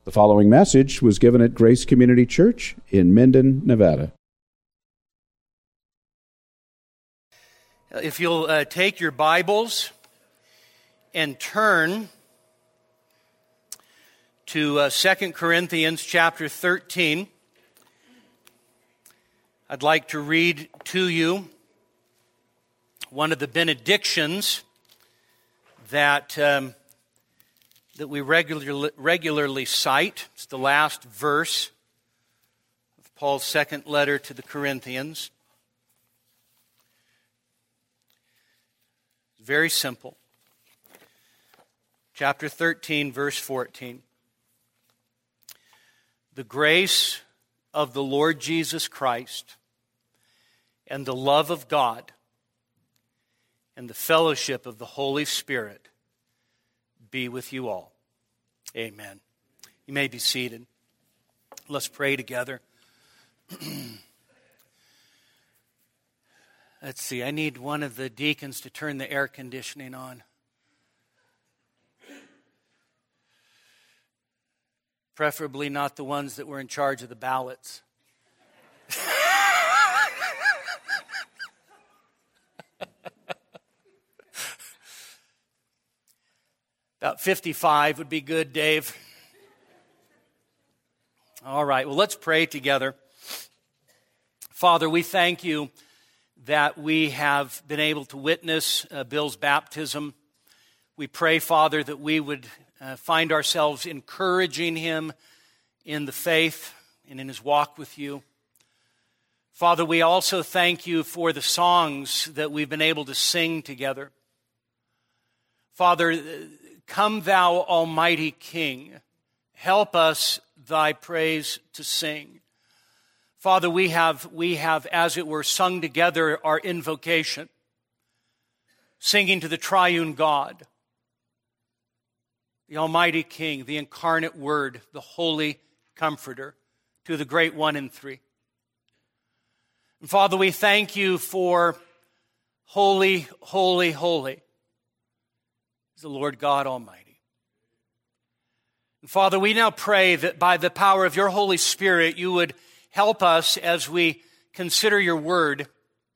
The following message was given at Grace Community Church in Minden, Nevada. If you'll take your Bibles and turn to 2 Corinthians chapter 13, I'd like to read to you one of the benedictions that we regularly cite. It's the last verse of Paul's second letter to the Corinthians. It's very simple. Chapter 13, verse 14. The grace of the Lord Jesus Christ and the love of God and the fellowship of the Holy Spirit be with you all. Amen. You may be seated. Let's pray together. Let's see, I need one of the deacons to turn the air conditioning on. Preferably not the ones that were in charge of the ballots. About 55 would be good, Dave. All right, well, let's pray together. Father, we thank you that we have been able to witness Bill's baptism. We pray, Father, that we would find ourselves encouraging him in the faith and in his walk with you. Father, we also thank you for the songs that we've been able to sing together. Father, come thou Almighty King, help us thy praise to sing. Father, we have, as it were, sung together our invocation, singing to the triune God, the Almighty King, the incarnate Word, the Holy Comforter, to the Great One in Three. And Father, we thank you for holy, holy, holy is the Lord God Almighty. And Father, we now pray that by the power of your Holy Spirit, you would help us as we consider your word.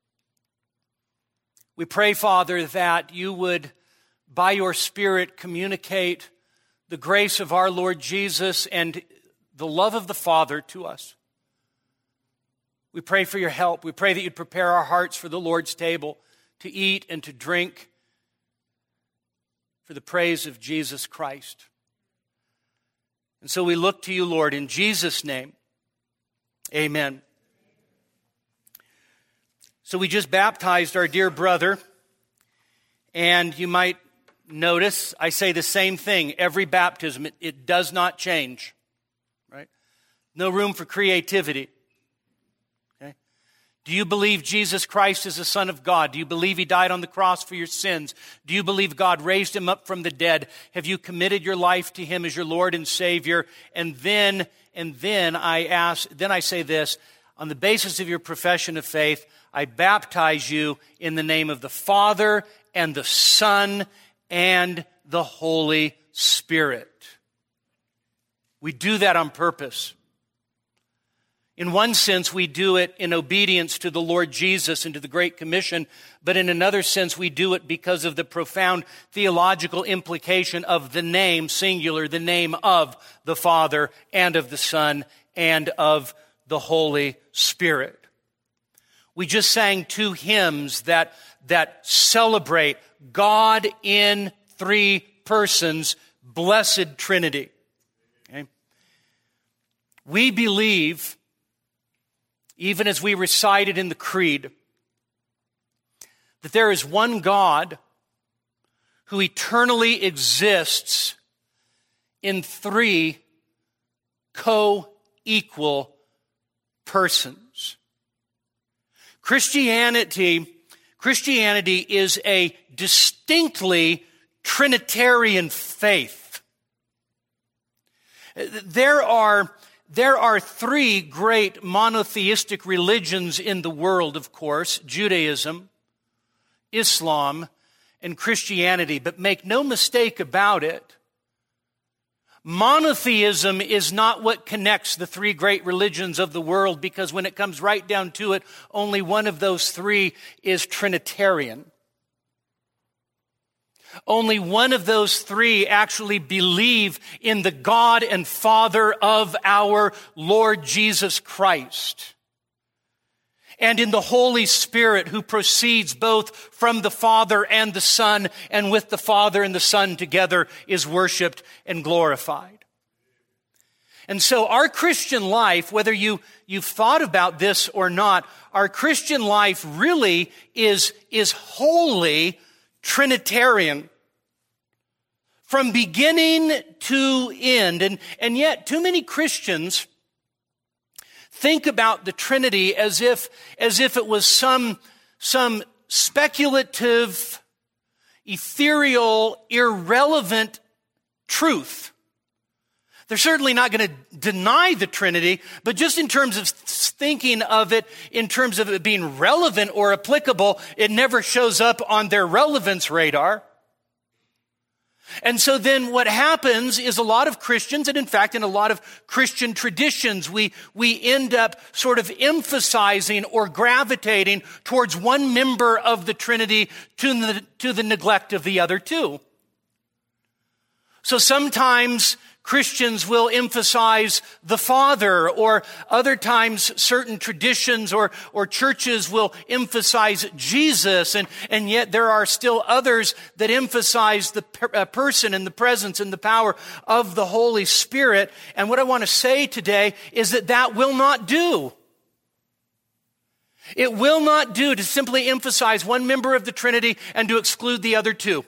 We pray, Father, that you would, by your Spirit, communicate the grace of our Lord Jesus and the love of the Father to us. We pray for your help. We pray that you'd prepare our hearts for the Lord's table, to eat and to drink for the praise of Jesus Christ. And so we look to you, Lord, in Jesus' name. Amen. So we just baptized our dear brother, and you might notice I say the same thing every baptism. It does not change, right? No room for creativity. Do you believe Jesus Christ is the Son of God? Do you believe He died on the cross for your sins? Do you believe God raised Him up from the dead? Have you committed your life to Him as your Lord and Savior? And then I say this, on the basis of your profession of faith, I baptize you in the name of the Father and the Son and the Holy Spirit. We do that on purpose. In one sense, we do it in obedience to the Lord Jesus and to the Great Commission, but in another sense, we do it because of the profound theological implication of the name, singular, the name of the Father and of the Son and of the Holy Spirit. We just sang two hymns that celebrate God in three persons, blessed Trinity. Okay? We believe, even as we recited in the Creed, that there is one God who eternally exists in three co-equal persons. Christianity is a distinctly Trinitarian faith. There are three great monotheistic religions in the world, of course: Judaism, Islam, and Christianity. But make no mistake about it, Monotheism is not what connects the three great religions of the world, because when it comes right down to it, only one of those three is Trinitarian. Only one of those three actually believe in the God and Father of our Lord Jesus Christ, and in the Holy Spirit, who proceeds both from the Father and the Son, and with the Father and the Son together is worshiped and glorified. And so our Christian life, whether you've thought about this or not, our Christian life really is wholly Trinitarian, from beginning to end. And yet too many Christians think about the Trinity as if it was some speculative, ethereal, irrelevant truth. They're certainly not going to deny the Trinity, but just in terms of thinking of it, in terms of it being relevant or applicable, it never shows up on their relevance radar. And so then what happens is a lot of Christians, and in fact in a lot of Christian traditions, we end up sort of emphasizing or gravitating towards one member of the Trinity to the neglect of the other two. So sometimes Christians will emphasize the Father, or other times certain traditions or churches will emphasize Jesus, and yet there are still others that emphasize the person and the presence and the power of the Holy Spirit. And what I want to say today is that will not do. It will not do to simply emphasize one member of the Trinity and to exclude the other two.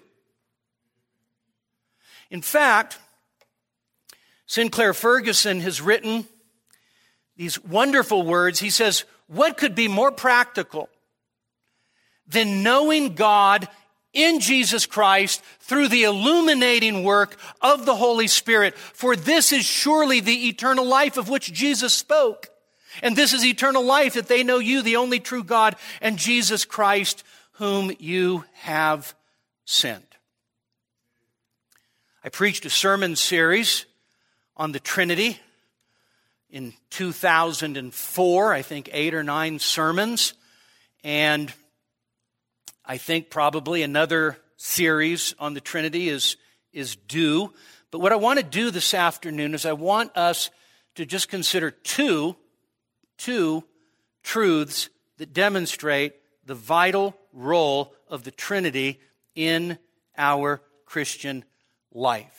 In fact, Sinclair Ferguson has written these wonderful words. He says, what could be more practical than knowing God in Jesus Christ through the illuminating work of the Holy Spirit? For this is surely the eternal life of which Jesus spoke. And this is eternal life, that they know you, the only true God, and Jesus Christ, whom you have sent. I preached a sermon series on the Trinity in 2004, I think 8 or 9 sermons, and I think probably another series on the Trinity is due. But what I want to do this afternoon is I want us to just consider two truths that demonstrate the vital role of the Trinity in our Christian life.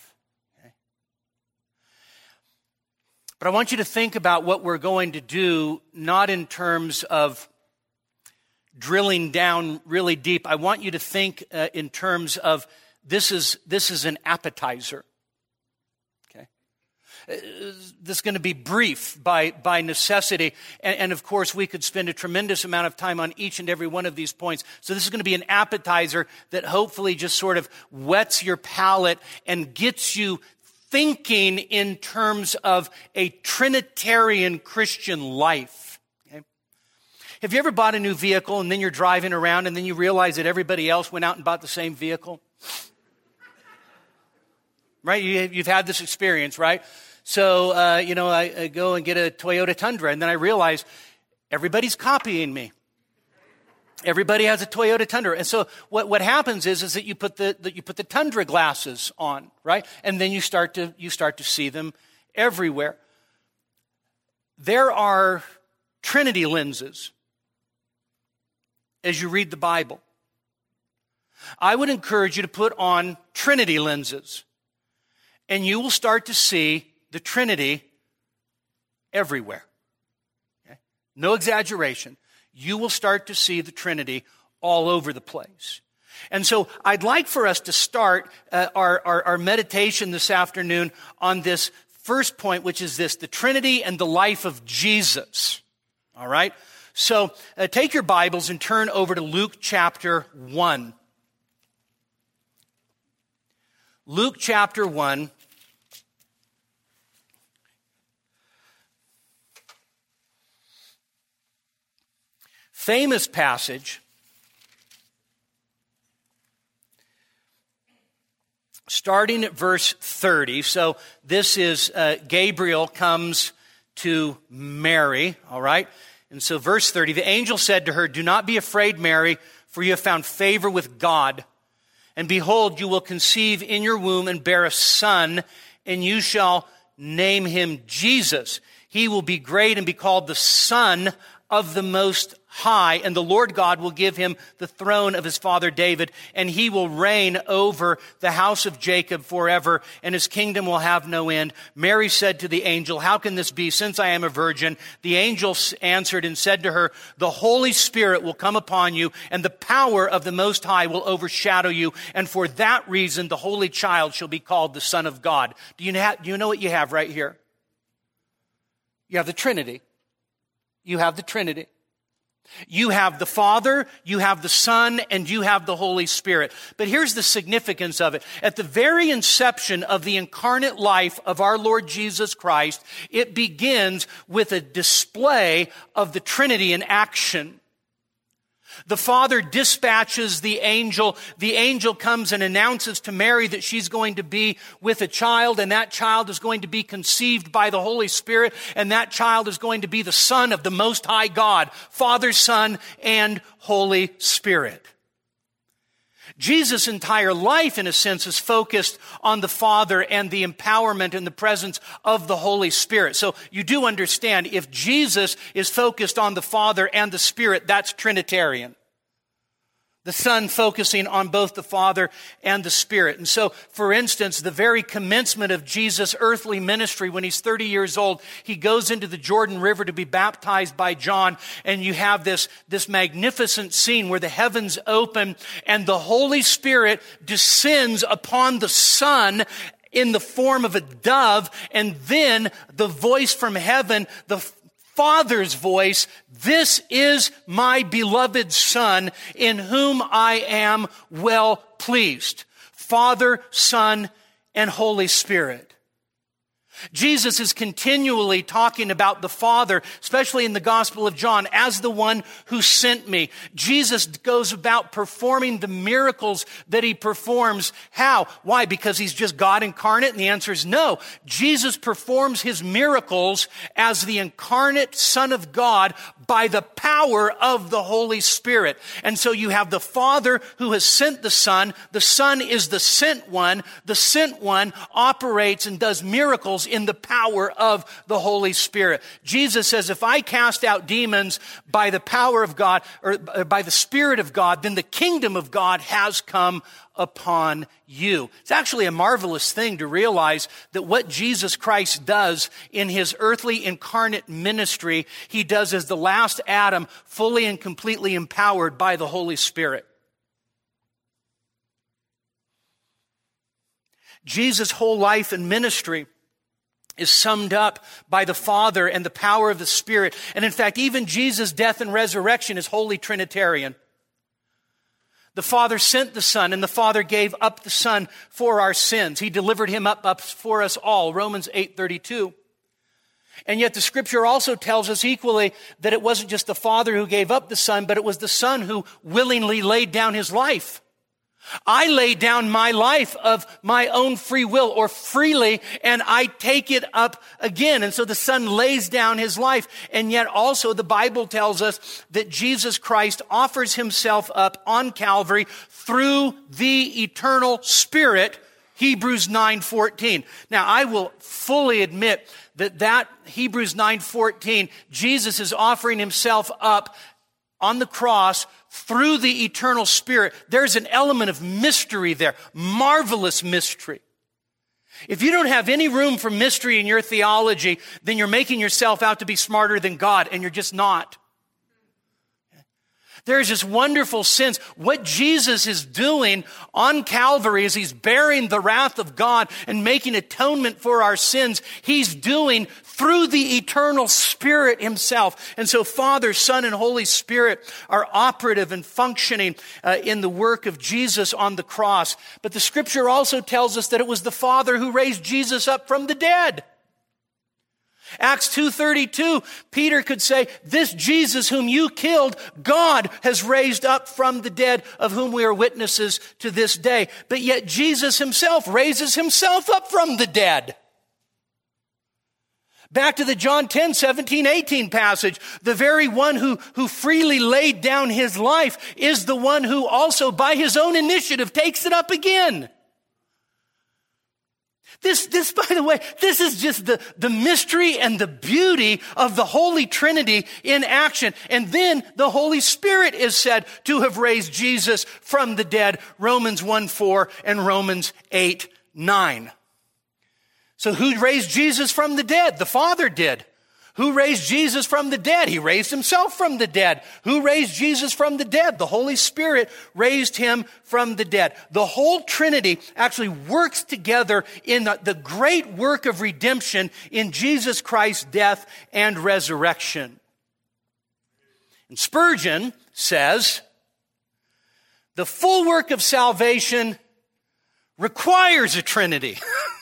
But I want you to think about what we're going to do, not in terms of drilling down really deep. I want you to think in terms of this is an appetizer. Okay, this is going to be brief by necessity, and of course we could spend a tremendous amount of time on each and every one of these points. So this is going to be an appetizer that hopefully just sort of whets your palate and gets you thinking in terms of a Trinitarian Christian life. Okay? Have you ever bought a new vehicle and then you're driving around and then you realize that everybody else went out and bought the same vehicle? Right? You've had this experience, right? So, I go and get a Toyota Tundra, and then I realize everybody's copying me. Everybody has a Toyota Tundra. And so what happens is that you put the Tundra glasses on, right? And then you start to see them everywhere. There are Trinity lenses as you read the Bible. I would encourage you to put on Trinity lenses, and you will start to see the Trinity everywhere. Okay? No exaggeration. You will start to see the Trinity all over the place. And so I'd like for us to start our meditation this afternoon on this first point, which is this: the Trinity and the life of Jesus. All right? So take your Bibles and turn over to Luke chapter 1. Luke chapter 1. Famous passage, starting at verse 30. So this is Gabriel comes to Mary, all right? And so verse 30, the angel said to her, "Do not be afraid, Mary, for you have found favor with God. And behold, you will conceive in your womb and bear a son, and you shall name him Jesus. He will be great and be called the Son of the Most High, and the Lord God will give him the throne of his father David, and he will reign over the house of Jacob forever, and his kingdom will have no end." Mary said to the angel, "How can this be, since I am a virgin?" The angel answered and said to her, "The Holy Spirit will come upon you, and the power of the Most High will overshadow you, and for that reason the Holy Child shall be called the Son of God." Do you know what you have right here? You have the Trinity. You have the Trinity. You have the Father, you have the Son, and you have the Holy Spirit. But here's the significance of it. At the very inception of the incarnate life of our Lord Jesus Christ, it begins with a display of the Trinity in action. The Father dispatches the angel. The angel comes and announces to Mary that she's going to be with a child, and that child is going to be conceived by the Holy Spirit, and that child is going to be the Son of the Most High God, Father, Son, and Holy Spirit. Jesus' entire life, in a sense, is focused on the Father and the empowerment and the presence of the Holy Spirit. So you do understand, if Jesus is focused on the Father and the Spirit, that's Trinitarian. The Son focusing on both the Father and the Spirit. And so, for instance, the very commencement of Jesus' earthly ministry, when he's 30 years old, he goes into the Jordan River to be baptized by John, and you have this magnificent scene where the heavens open and the Holy Spirit descends upon the Son in the form of a dove, and then the voice from heaven, the Father's voice, "This is my beloved Son, in whom I am well pleased." Father, Son, and Holy Spirit. Jesus is continually talking about the Father, especially in the Gospel of John, as the one who sent me. Jesus goes about performing the miracles that he performs. How? Why? Because he's just God incarnate? And the answer is no. Jesus performs his miracles as the incarnate Son of God by the power of the Holy Spirit. And so you have the Father who has sent the Son. The Son is the sent one. The sent one operates and does miracles in the power of the Holy Spirit. Jesus says, if I cast out demons by the power of God, or by the Spirit of God, then the kingdom of God has come upon you. It's actually a marvelous thing to realize that what Jesus Christ does in his earthly incarnate ministry, he does as the last Adam, fully and completely empowered by the Holy Spirit. Jesus' whole life and ministry is summed up by the Father and the power of the Spirit. And in fact, even Jesus' death and resurrection is wholly Trinitarian. The Father sent the Son, and the Father gave up the Son for our sins. He delivered him up for us all, Romans 8:32. And yet the Scripture also tells us equally that it wasn't just the Father who gave up the Son, but it was the Son who willingly laid down his life. I lay down my life of my own free will, or freely, and I take it up again. And so the Son lays down his life. And yet also the Bible tells us that Jesus Christ offers himself up on Calvary through the eternal Spirit, Hebrews 9:14. Now, I will fully admit that Hebrews 9:14, Jesus is offering himself up on the cross through the eternal Spirit. There's an element of mystery there, marvelous mystery. If you don't have any room for mystery in your theology, then you're making yourself out to be smarter than God, and you're just not. There's this wonderful sense. What Jesus is doing on Calvary is he's bearing the wrath of God and making atonement for our sins. He's doing through the eternal Spirit himself. And so Father, Son, and Holy Spirit are operative and functioning in the work of Jesus on the cross. But the Scripture also tells us that it was the Father who raised Jesus up from the dead. Acts 2:32, Peter could say, this Jesus whom you killed, God has raised up from the dead, of whom we are witnesses to this day. But yet Jesus himself raises himself up from the dead. Back to the John 10:17-18 passage, the very one who freely laid down his life is the one who also by his own initiative takes it up again. This, by the way, this is just the mystery and the beauty of the Holy Trinity in action. And then the Holy Spirit is said to have raised Jesus from the dead, Romans 1:4 and Romans 8:9. So who raised Jesus from the dead? The Father did. Who raised Jesus from the dead? He raised himself from the dead. Who raised Jesus from the dead? The Holy Spirit raised him from the dead. The whole Trinity actually works together in the great work of redemption in Jesus Christ's death and resurrection. And Spurgeon says, the full work of salvation requires a Trinity.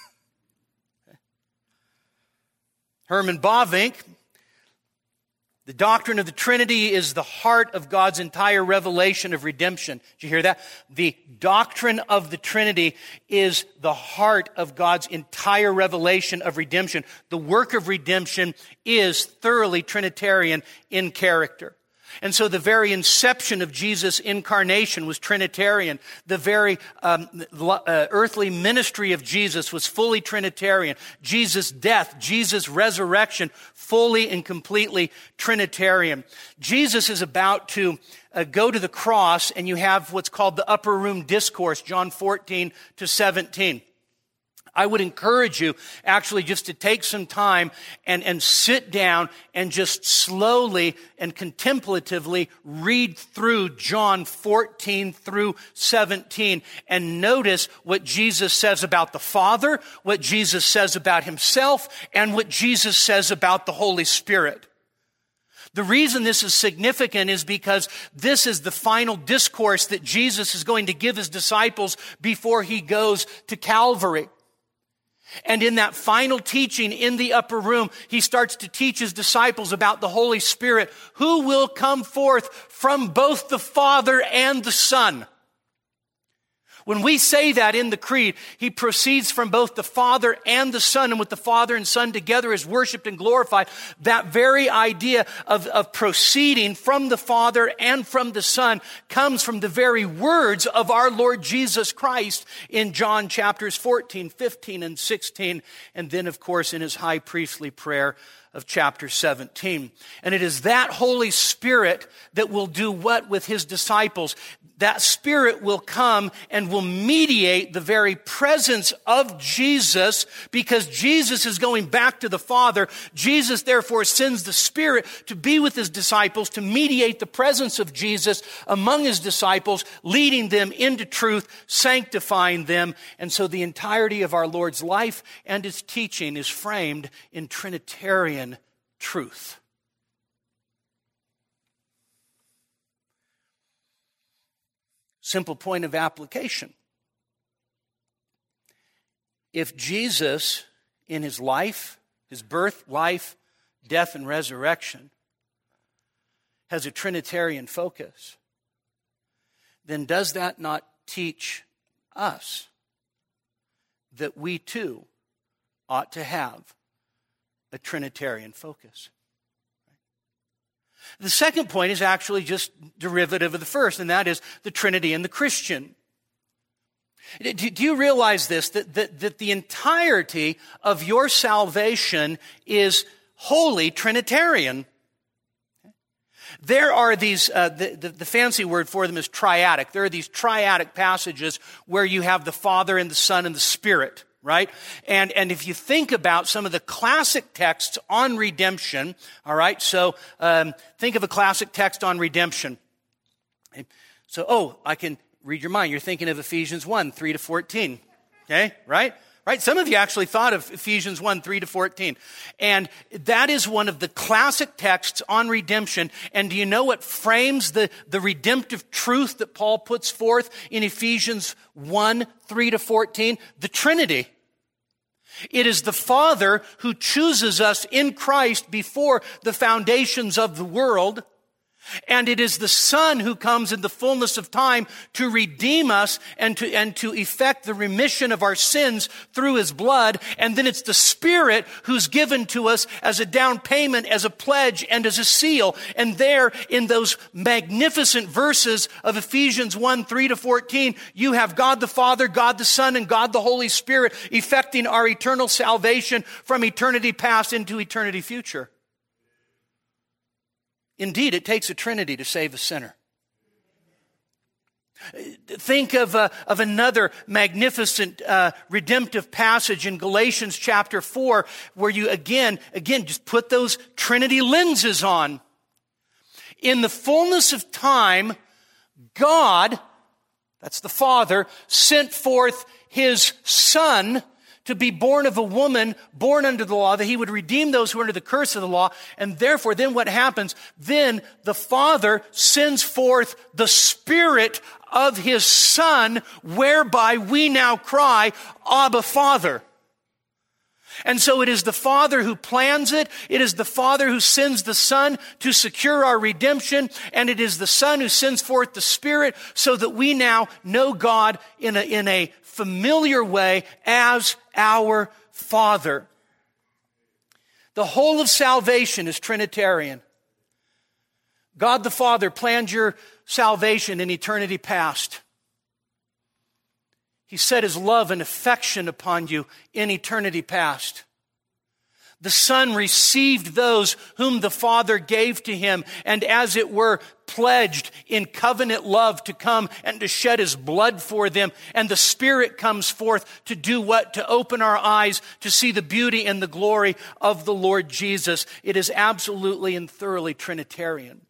Herman Bavinck, the doctrine of the Trinity is the heart of God's entire revelation of redemption. Did you hear that? The doctrine of the Trinity is the heart of God's entire revelation of redemption. The work of redemption is thoroughly Trinitarian in character. And so the very inception of Jesus' incarnation was Trinitarian. The very earthly ministry of Jesus was fully Trinitarian. Jesus' death, Jesus' resurrection, fully and completely Trinitarian. Jesus is about to go to the cross, and you have what's called the upper room discourse, John 14-17. I would encourage you actually just to take some time and sit down and just slowly and contemplatively read through John 14-17 and notice what Jesus says about the Father, what Jesus says about himself, and what Jesus says about the Holy Spirit. The reason this is significant is because this is the final discourse that Jesus is going to give his disciples before he goes to Calvary. And in that final teaching in the upper room, he starts to teach his disciples about the Holy Spirit, who will come forth from both the Father and the Son. When we say that in the creed, he proceeds from both the Father and the Son, and with the Father and Son together is worshiped and glorified. That very idea of proceeding from the Father and from the Son comes from the very words of our Lord Jesus Christ in John chapters 14, 15, and 16, and then, of course, in his high priestly prayer of chapter 17. And it is that Holy Spirit that will do what with his disciples? That Spirit will come and will mediate the very presence of Jesus, because Jesus is going back to the Father. Jesus therefore sends the Spirit to be with his disciples, to mediate the presence of Jesus among his disciples, leading them into truth, sanctifying them. And so the entirety of our Lord's life and his teaching is framed in Trinitarian truth. Simple point of application. If Jesus, in his life, his birth, life, death, and resurrection, has a Trinitarian focus, then does that not teach us that we too ought to have a Trinitarian focus? The second point is actually just derivative of the first, and that is the Trinity and the Christian. Do you realize this, that the entirety of your salvation is wholly Trinitarian? There are these, the fancy word for them is triadic. There are these triadic passages where you have the Father and the Son and the Spirit, right? And if you think about some of the classic texts on redemption, all right, so think of a classic text on redemption. So, I can read your mind. You're thinking of Ephesians 1, 3-14, okay, right? Right? Some of you actually thought of Ephesians 1, 3-14. And that is one of the classic texts on redemption. And do you know what frames the redemptive truth that Paul puts forth in Ephesians 1, 3-14? The Trinity. It is the Father who chooses us in Christ before the foundations of the world. And it is the Son who comes in the fullness of time to redeem us and to effect the remission of our sins through His blood. And then it's the Spirit who's given to us as a down payment, as a pledge, and as a seal. And there in those magnificent verses of Ephesians 1:3-14, you have God the Father, God the Son, and God the Holy Spirit effecting our eternal salvation from eternity past into eternity future. Indeed, it takes a Trinity to save a sinner. Think of another magnificent redemptive passage in Galatians chapter 4, where you again, just put those Trinity lenses on. In the fullness of time, God, that's the Father, sent forth His Son to be born of a woman, born under the law, that He would redeem those who are under the curse of the law. And therefore, then what happens? Then the Father sends forth the Spirit of His Son, whereby we now cry, Abba, Father. And so it is the Father who plans it. It is the Father who sends the Son to secure our redemption. And it is the Son who sends forth the Spirit so that we now know God in a familiar way as our Father. The whole of salvation is Trinitarian. God the Father planned your salvation in eternity past. He set His love and affection upon you in eternity past. The Son received those whom the Father gave to Him, and as it were, pledged in covenant love to come and to shed His blood for them. And the Spirit comes forth to do what? To open our eyes to see the beauty and the glory of the Lord Jesus. It is absolutely and thoroughly Trinitarian.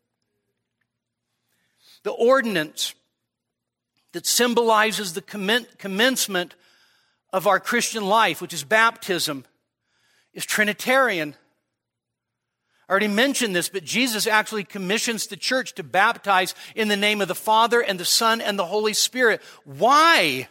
The ordinance that symbolizes the commencement of our Christian life, which is baptism, is Trinitarian. I already mentioned this, but Jesus actually commissions the church to baptize in the name of the Father and the Son and the Holy Spirit. Why?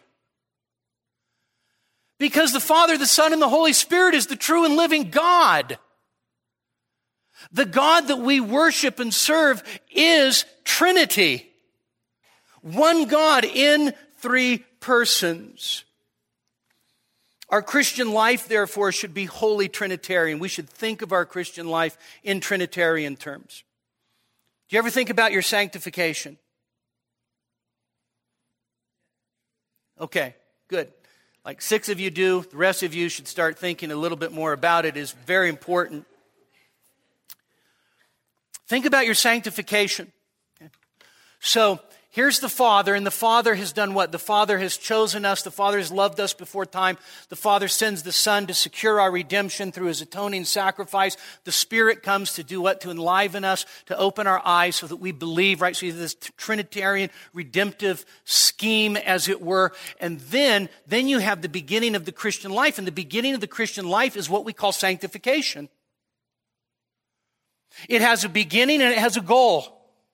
Because the Father, the Son, and the Holy Spirit is the true and living God. The God that we worship and serve is Trinity. One God in three persons. Our Christian life, therefore, should be wholly Trinitarian. We should think of our Christian life in Trinitarian terms. Do you ever think about your sanctification? Okay, good. Like 6 of you do. The rest of you should start thinking a little bit more about it. It is very important. Think about your sanctification. So, here's the Father, and the Father has done what? The Father has chosen us. The Father has loved us before time. The Father sends the Son to secure our redemption through His atoning sacrifice. The Spirit comes to do what? To enliven us, to open our eyes so that we believe, right? So you have this Trinitarian redemptive scheme, as it were. And then you have the beginning of the Christian life. And the beginning of the Christian life is what we call sanctification. It has a beginning and it has a goal.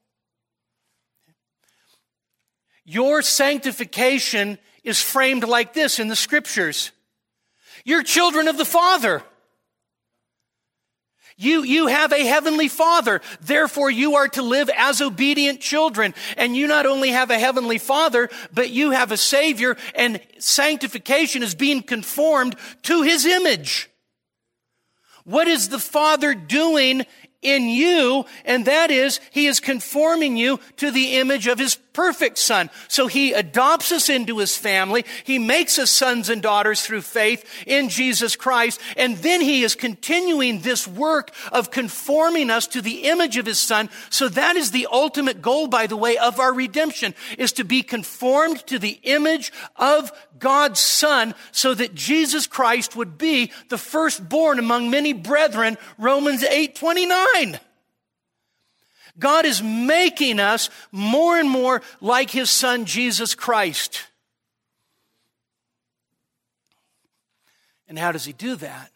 Your sanctification is framed like this in the Scriptures. You're children of the Father. You have a heavenly Father. Therefore, you are to live as obedient children. And you not only have a heavenly Father, but you have a Savior. And sanctification is being conformed to His image. What is the Father doing in you? And that is, He is conforming you to the image of His perfect Son. So He adopts us into His family. He makes us sons and daughters through faith in Jesus Christ. And then He is continuing this work of conforming us to the image of His Son. So that is the ultimate goal, by the way, of our redemption, is to be conformed to the image of God's Son, so that Jesus Christ would be the firstborn among many brethren, Romans 8:29. God is making us more and more like His Son, Jesus Christ. And how does He do that?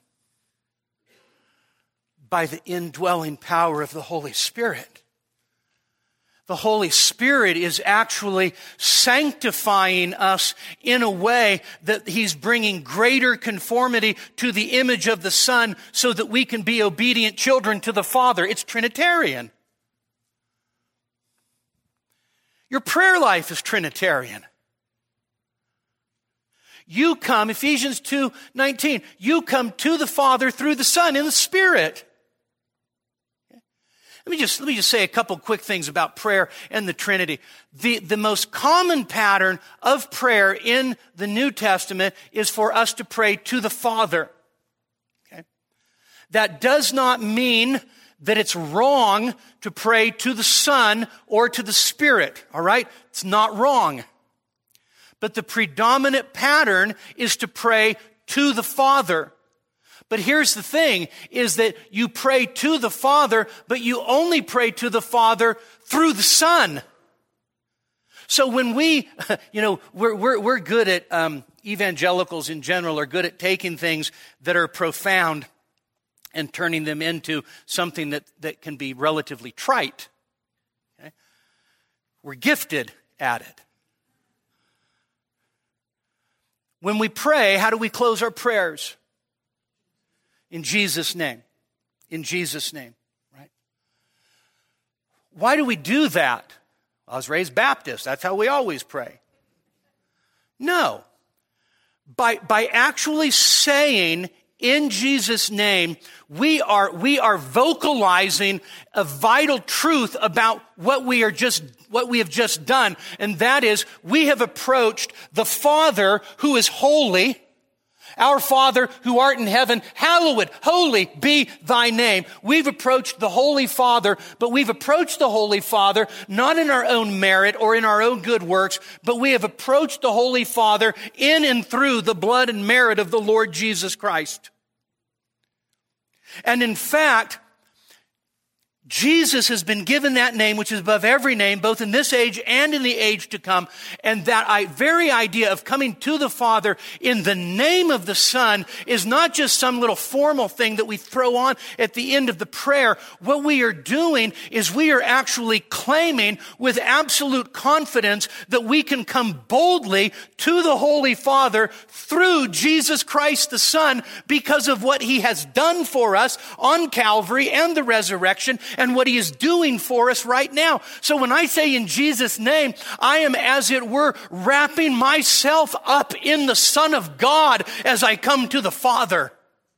By the indwelling power of the Holy Spirit. The Holy Spirit is actually sanctifying us in a way that He's bringing greater conformity to the image of the Son so that we can be obedient children to the Father. It's Trinitarian. Your prayer life is Trinitarian. You come, Ephesians 2:19, you come to the Father through the Son in the Spirit. Let me just say a couple quick things about prayer and the Trinity. The most common pattern of prayer in the New Testament is for us to pray to the Father. Okay? That does not mean that it's wrong to pray to the Son or to the Spirit. All right? It's not wrong. But the predominant pattern is to pray to the Father. But here's the thing, is that you pray to the Father, but you only pray to the Father through the Son. So when we're good at, evangelicals in general are good at taking things that are profound and turning them into something that can be relatively trite. Okay? We're gifted at it. When we pray, how do we close our prayers? In Jesus' name. In Jesus' name, right? Why do we do that? I was raised Baptist. That's how we always pray. No. By actually saying, in Jesus' name, we are vocalizing a vital truth about what we have just done. And that is, we have approached the Father who is holy. Our Father who art in heaven, hallowed, holy be thy name. We've approached the Holy Father, but we've approached the Holy Father not in our own merit or in our own good works, but we have approached the Holy Father in and through the blood and merit of the Lord Jesus Christ. And in fact, Jesus has been given that name which is above every name, both in this age and in the age to come. And that very idea of coming to the Father in the name of the Son is not just some little formal thing that we throw on at the end of the prayer. What we are doing is we are actually claiming with absolute confidence that we can come boldly to the Holy Father through Jesus Christ the Son because of what He has done for us on Calvary and the resurrection, and what He is doing for us right now. So when I say in Jesus' name, I am, as it were, wrapping myself up in the Son of God as I come to the Father.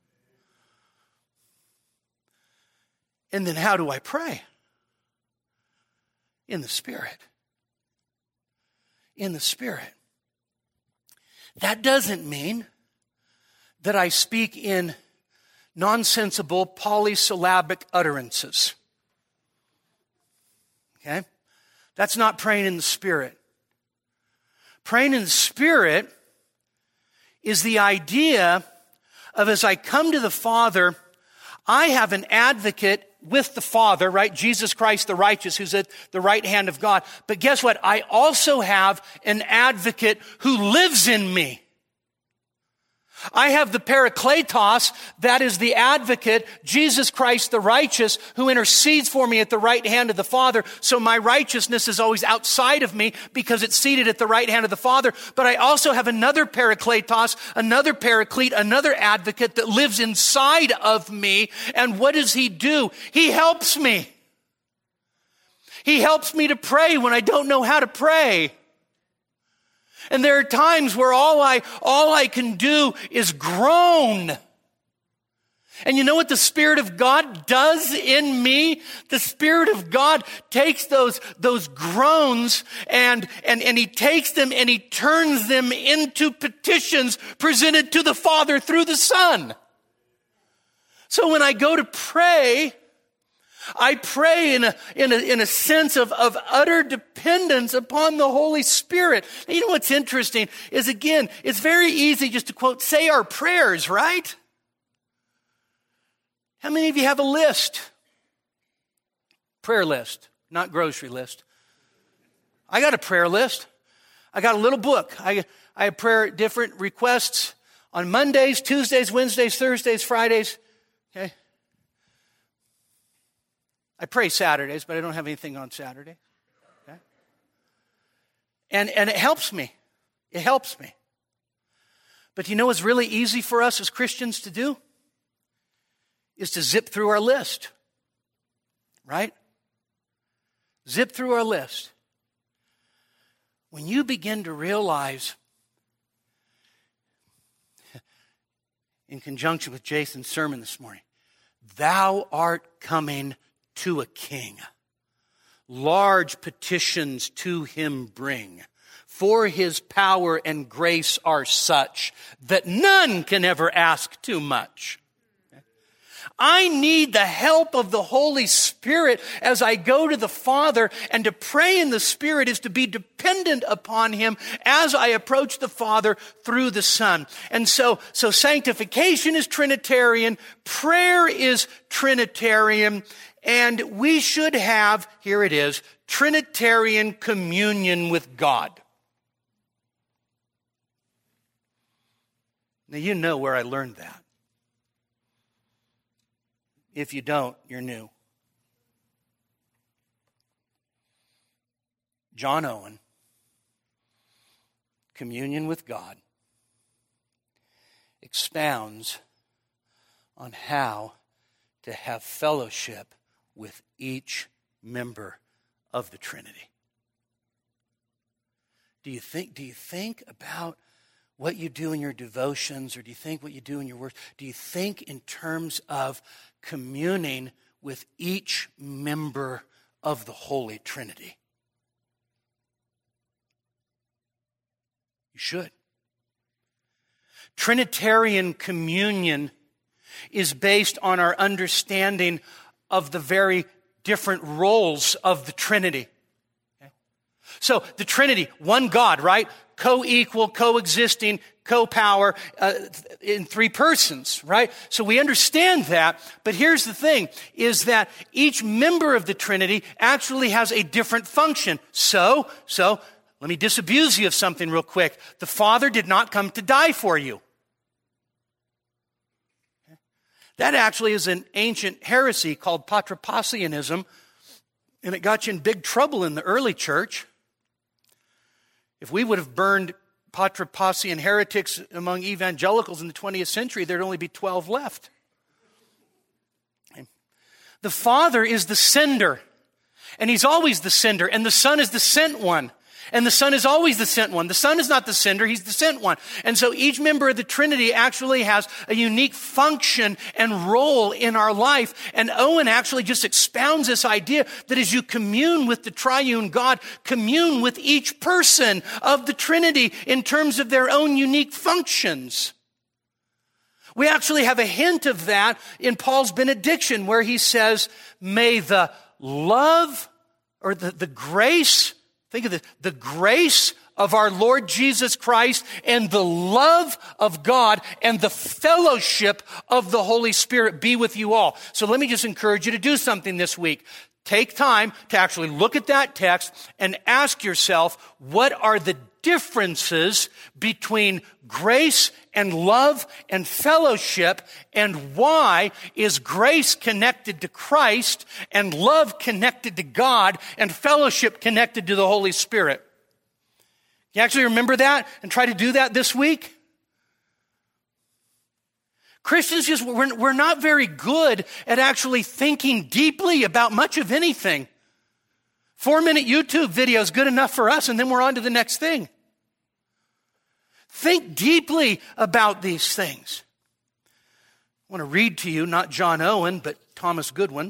And then how do I pray? In the Spirit. In the Spirit. That doesn't mean that I speak in nonsensible polysyllabic utterances. Okay? That's not praying in the Spirit. Praying in the Spirit is the idea of, as I come to the Father, I have an advocate with the Father, right? Jesus Christ the righteous, who's at the right hand of God. But guess what? I also have an advocate who lives in me. I have the Parakletos, that is the advocate, Jesus Christ the righteous, who intercedes for me at the right hand of the Father. So my righteousness is always outside of me because it's seated at the right hand of the Father. But I also have another Parakletos, another Paraclete, another advocate that lives inside of me. And what does He do? He helps me. He helps me to pray when I don't know how to pray. And there are times where all I can do is groan. And you know what the Spirit of God does in me? The Spirit of God takes those groans and He takes them and He turns them into petitions presented to the Father through the Son. So when I go to pray, I pray in a sense of utter dependence upon the Holy Spirit. And you know what's interesting is, again, it's very easy just to quote, say our prayers, right? How many of you have a list? Prayer list, not grocery list. I got a prayer list. I got a little book. I have prayer, different requests on Mondays, Tuesdays, Wednesdays, Thursdays, Fridays. Okay. I pray Saturdays, but I don't have anything on Saturday. And it helps me. It helps me. But you know what's really easy for us as Christians to do? Is to zip through our list. Right? Zip through our list. When you begin to realize, in conjunction with Jason's sermon this morning, thou art coming to a king. Large petitions to him bring. For his power and grace are such that none can ever ask too much. I need the help of the Holy Spirit as I go to the Father, and to pray in the Spirit is to be dependent upon Him as I approach the Father through the Son. And so sanctification is Trinitarian, prayer is Trinitarian, and we should have, here it is, Trinitarian communion with God. Now you know where I learned that. If you don't, you're new. John Owen, Communion with God, expounds on how to have fellowship with each member of the Trinity. Do you think about what you do in your devotions, or do you think what you do in your work? Do you think in terms of communing with each member of the Holy Trinity? You should. Trinitarian communion is based on our understanding of the very different roles of the Trinity. Okay? So the Trinity, one God, right? Co-equal, coexisting, co-power in three persons, right? So we understand that, but here's the thing, is that each member of the Trinity actually has a different function. So let me disabuse you of something real quick. The Father did not come to die for you. That actually is an ancient heresy called Patripassianism, and it got you in big trouble in the early church. If we would have burned Patripassian heretics among evangelicals in the 20th century, there'd only be 12 left. The Father is the sender, and He's always the sender, and the Son is the sent one. And the Son is always the sent one. The Son is not the sender, He's the sent one. And so each member of the Trinity actually has a unique function and role in our life. And Owen actually just expounds this idea that as you commune with the triune God, commune with each person of the Trinity in terms of their own unique functions. We actually have a hint of that in Paul's benediction, where he says, may the love or the grace, think of this, the grace of our Lord Jesus Christ and the love of God and the fellowship of the Holy Spirit be with you all. So let me just encourage you to do something this week. Take time to actually look at that text and ask yourself, what are the differences between grace and love and fellowship, and why is grace connected to Christ and love connected to God and fellowship connected to the Holy Spirit? You actually remember that and try to do that this week? Christians we're not very good at actually thinking deeply about much of anything. 4-minute YouTube video is good enough for us, and then we're on to the next thing. Think deeply about these things. I want to read to you, not John Owen, but Thomas Goodwin.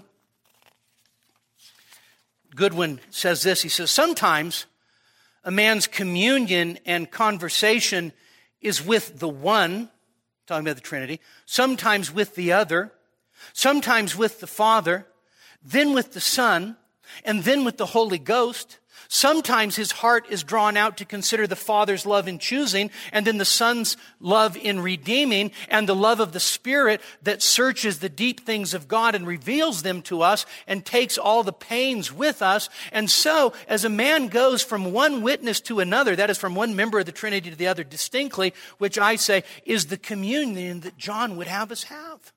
Goodwin says this, he says, sometimes a man's communion and conversation is with the one, talking about the Trinity, sometimes with the other, sometimes with the Father, then with the Son, and then with the Holy Ghost. Sometimes his heart is drawn out to consider the Father's love in choosing, and then the Son's love in redeeming, and the love of the Spirit that searches the deep things of God and reveals them to us and takes all the pains with us. And so, as a man goes from one witness to another, that is from one member of the Trinity to the other distinctly, which I say is the communion that John would have us have.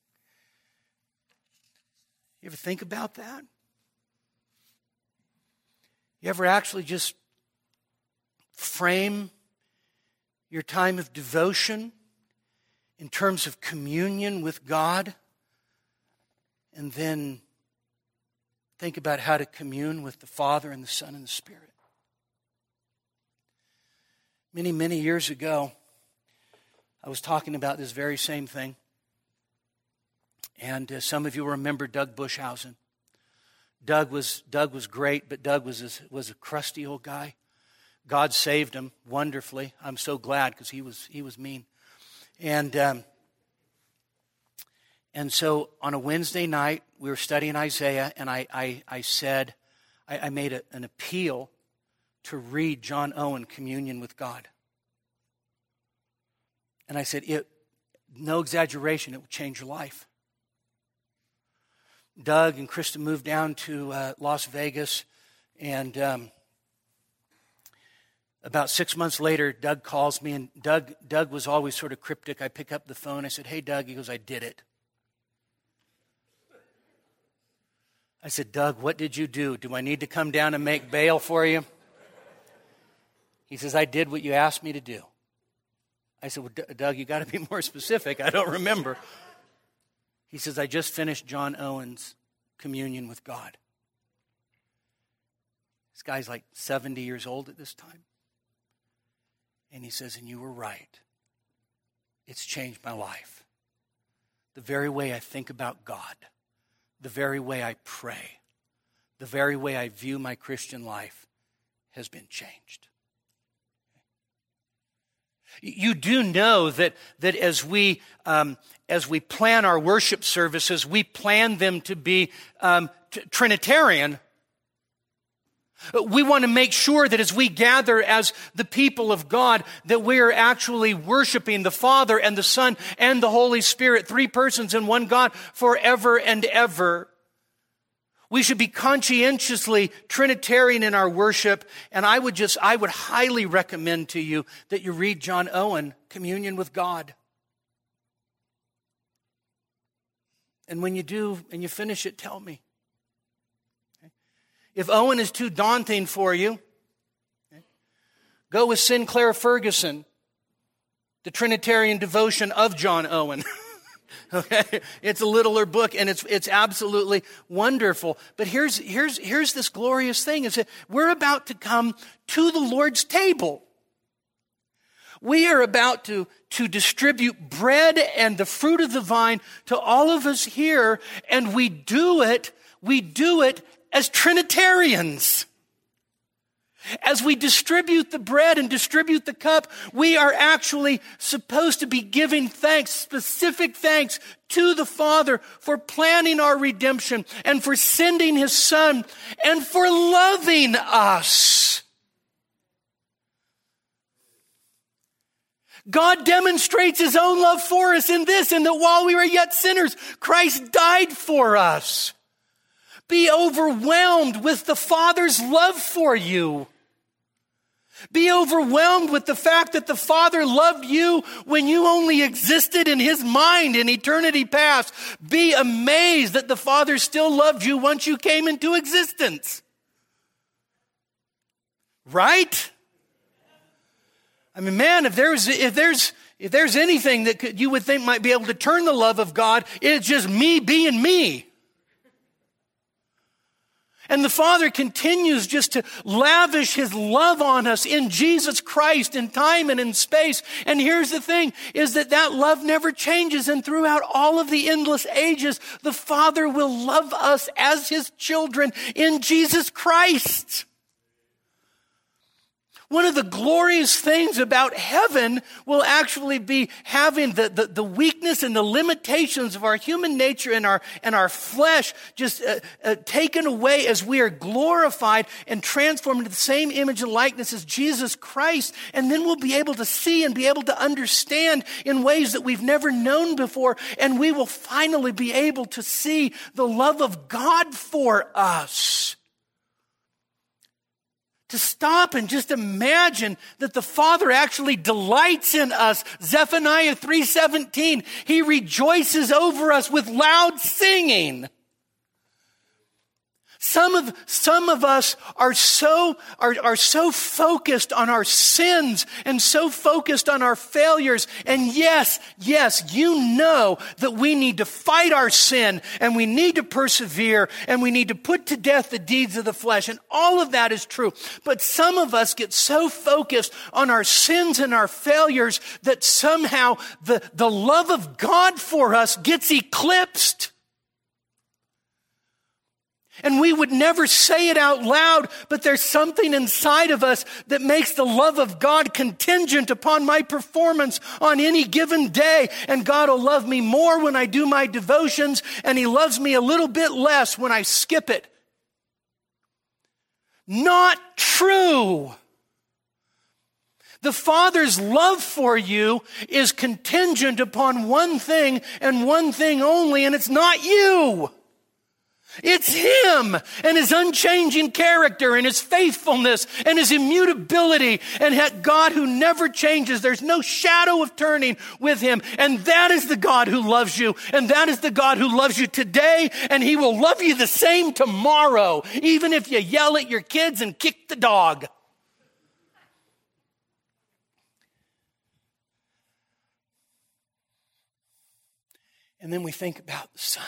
You ever think about that? You ever actually just frame your time of devotion in terms of communion with God, and then think about how to commune with the Father and the Son and the Spirit? Many, many years ago, I was talking about this very same thing. And some of you remember Doug Bushhausen. Doug was great, but Doug was a crusty old guy. God saved him wonderfully. I'm so glad, because he was mean. And so on a Wednesday night, we were studying Isaiah, and I said, I made an appeal to read John Owen, Communion with God. And I said, no exaggeration, it will change your life. Doug and Krista moved down to Las Vegas, and about 6 months later, Doug calls me, and Doug was always sort of cryptic. I pick up the phone. I said, "Hey, Doug." He goes, "I did it." I said, "Doug, what did you do? Do I need to come down and make bail for you?" He says, "I did what you asked me to do." I said, "Well, Doug, you got to be more specific. I don't remember." He says, "I just finished John Owen's Communion with God." This guy's like 70 years old at this time. And he says, "And you were right. It's changed my life. The very way I think about God, the very way I pray, the very way I view my Christian life has been changed." You do know that as we plan our worship services, we plan them to be Trinitarian. We want to make sure that as we gather as the people of God, that we are actually worshiping the Father and the Son and the Holy Spirit, three persons in one God, forever and ever. We should be conscientiously Trinitarian in our worship, and I would highly recommend to you that you read John Owen, Communion with God. And when you do and you finish it, tell me. If Owen is too daunting for you, go with Sinclair Ferguson, The Trinitarian Devotion of John Owen. Okay, it's a littler book, and it's absolutely wonderful. But here's this glorious thing: is that we're about to come to the Lord's table. We are about to distribute bread and the fruit of the vine to all of us here, and we do it as Trinitarians. As we distribute the bread and distribute the cup, we are actually supposed to be giving thanks, specific thanks to the Father for planning our redemption and for sending His Son and for loving us. God demonstrates His own love for us in this, in that while we were yet sinners, Christ died for us. Be overwhelmed with the Father's love for you. Be overwhelmed with the fact that the Father loved you when you only existed in His mind in eternity past. Be amazed that the Father still loved you once you came into existence. Right? I mean, man, if there's anything that you would think might be able to turn the love of God, it's just me being me. And the Father continues just to lavish His love on us in Jesus Christ in time and in space. And here's the thing, is that love never changes. And throughout all of the endless ages, the Father will love us as His children in Jesus Christ. One of the glorious things about heaven will actually be having the weakness and the limitations of our human nature and our flesh just taken away as we are glorified and transformed into the same image and likeness as Jesus Christ. And then we'll be able to see and be able to understand in ways that we've never known before. And we will finally be able to see the love of God for us. To stop and just imagine that the Father actually delights in us. Zephaniah 3:17, He rejoices over us with loud singing. Some of us are so focused on our sins and so focused on our failures. And yes, you know that we need to fight our sin and we need to persevere and we need to put to death the deeds of the flesh. And all of that is true. But some of us get so focused on our sins and our failures that somehow the love of God for us gets eclipsed. And we would never say it out loud, but there's something inside of us that makes the love of God contingent upon my performance on any given day. And God will love me more when I do my devotions, and He loves me a little bit less when I skip it. Not true. The Father's love for you is contingent upon one thing and one thing only, and it's not you. It's Him and His unchanging character and His faithfulness and His immutability and that God who never changes. There's no shadow of turning with Him. And that is the God who loves you. And that is the God who loves you today. And He will love you the same tomorrow, even if you yell at your kids and kick the dog. And then we think about the Son.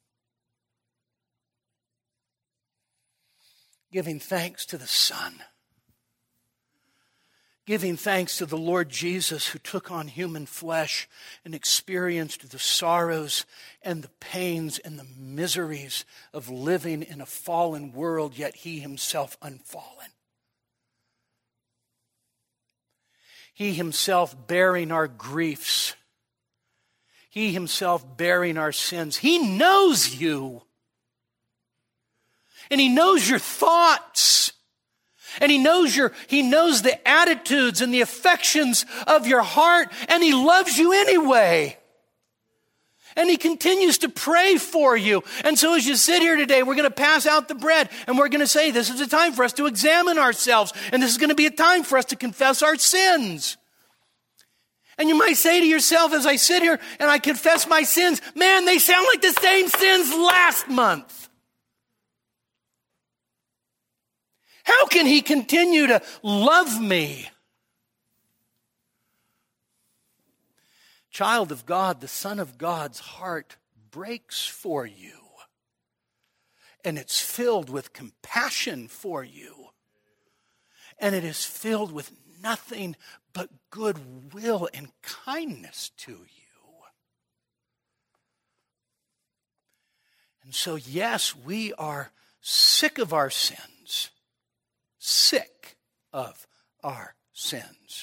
Giving thanks to the Son. Giving thanks to the Lord Jesus who took on human flesh and experienced the sorrows and the pains and the miseries of living in a fallen world, yet He Himself unfallen. He Himself bearing our griefs. He Himself bearing our sins. He knows you. And He knows your thoughts. And He knows the attitudes and the affections of your heart. And He loves you anyway. And He continues to pray for you. And so as you sit here today, we're going to pass out the bread. And we're going to say, this is a time for us to examine ourselves. And this is going to be a time for us to confess our sins. And you might say to yourself, as I sit here and I confess my sins, man, they sound like the same sins last month. How can He continue to love me? Child of God, the Son of God's heart breaks for you. And it's filled with compassion for you. And it is filled with nothing but goodwill and kindness to you. And so, yes, we are sick of our sins. Sick of our sins.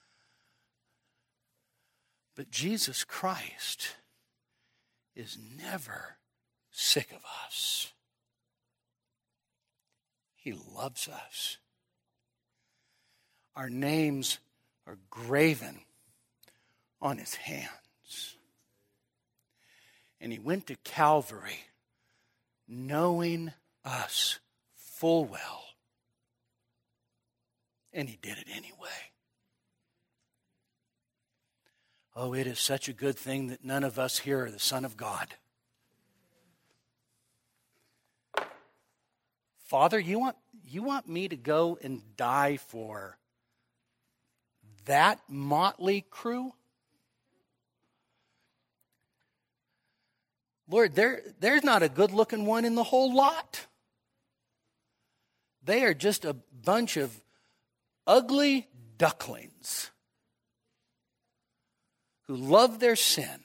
But Jesus Christ is never sick of us. He loves us. Our names are graven on His hands. And He went to Calvary knowing us full well. And He did it anyway. Oh, it is such a good thing that none of us here are the Son of God. Father, you want me to go and die for that motley crew? Lord, there's not a good-looking one in the whole lot. They are just a bunch of ugly ducklings who love their sin.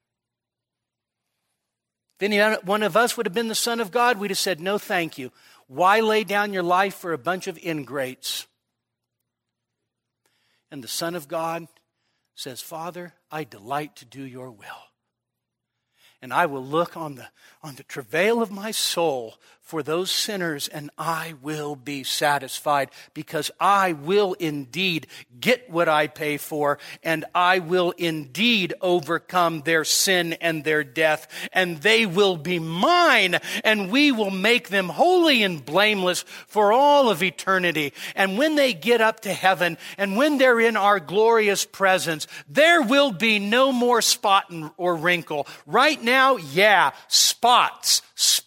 If any one of us would have been the Son of God, we'd have said, no, thank you. Why lay down your life for a bunch of ingrates? And the Son of God says, Father, I delight to do your will. And I will look on the travail of my soul for those sinners, and I will be satisfied, because I will indeed get what I pay for, and I will indeed overcome their sin and their death, and they will be mine, and we will make them holy and blameless for all of eternity. And when they get up to heaven, and when they're in our glorious presence, there will be no more spot or wrinkle. Right now, now? Yeah. Spots,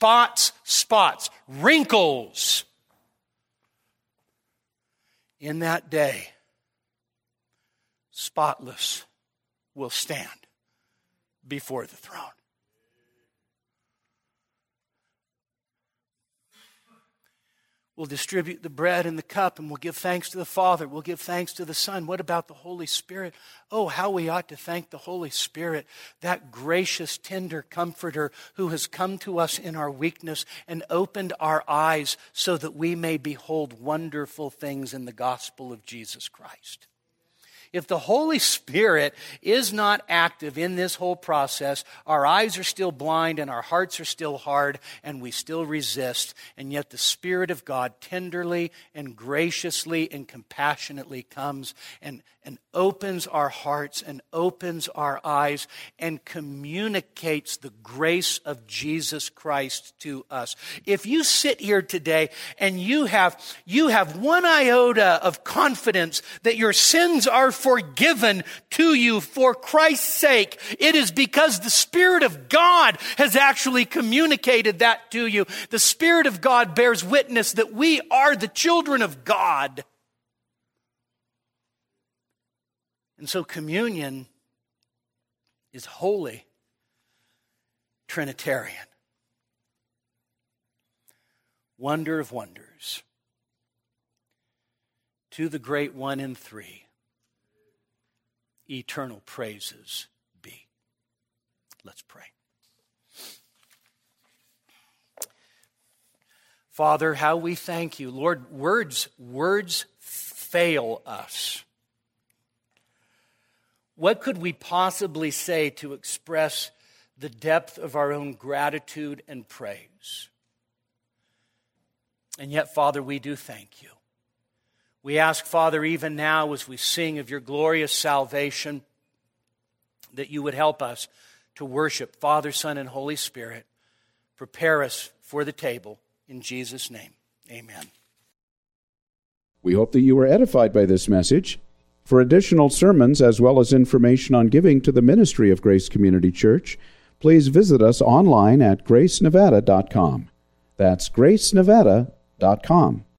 wrinkles. In that day, spotless will stand before the throne. We'll distribute the bread and the cup, and we'll give thanks to the Father. We'll give thanks to the Son. What about the Holy Spirit? Oh, how we ought to thank the Holy Spirit, that gracious, tender comforter who has come to us in our weakness and opened our eyes so that we may behold wonderful things in the gospel of Jesus Christ. If the Holy Spirit is not active in this whole process, our eyes are still blind and our hearts are still hard and we still resist. And yet the Spirit of God tenderly and graciously and compassionately comes and opens our hearts and opens our eyes and communicates the grace of Jesus Christ to us. If you sit here today and you have one iota of confidence that your sins are forgiven to you for Christ's sake, it is because the Spirit of God has actually communicated that to you. The Spirit of God bears witness that we are the children of God. And so communion is holy Trinitarian. Wonder of wonders. To the great one in three, eternal praises be. Let's pray. Father, how we thank you. Lord, words fail us. What could we possibly say to express the depth of our own gratitude and praise? And yet, Father, we do thank you. We ask, Father, even now as we sing of your glorious salvation, that you would help us to worship Father, Son, and Holy Spirit. Prepare us for the table. In Jesus' name, amen. We hope that you were edified by this message. For additional sermons as well as information on giving to the ministry of Grace Community Church, please visit us online at gracenevada.com. That's gracenevada.com.